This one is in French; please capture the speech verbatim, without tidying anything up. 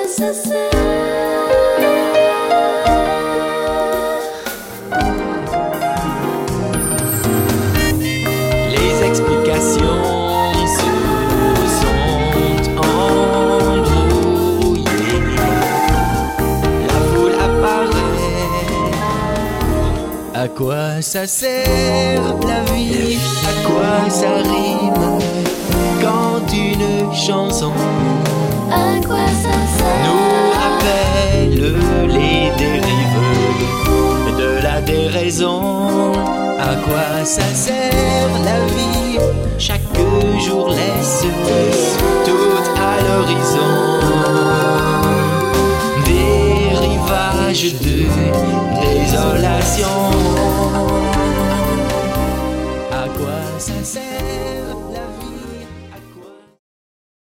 ça sert? Les explications se sont embrouillées. La foule apparaît. À quoi ça sert la vie? À quoi ça rime quand une chanson À quoi ça sert? nous rappelle les dérives de la déraison? À quoi ça sert la vie? Chaque jour laisse tout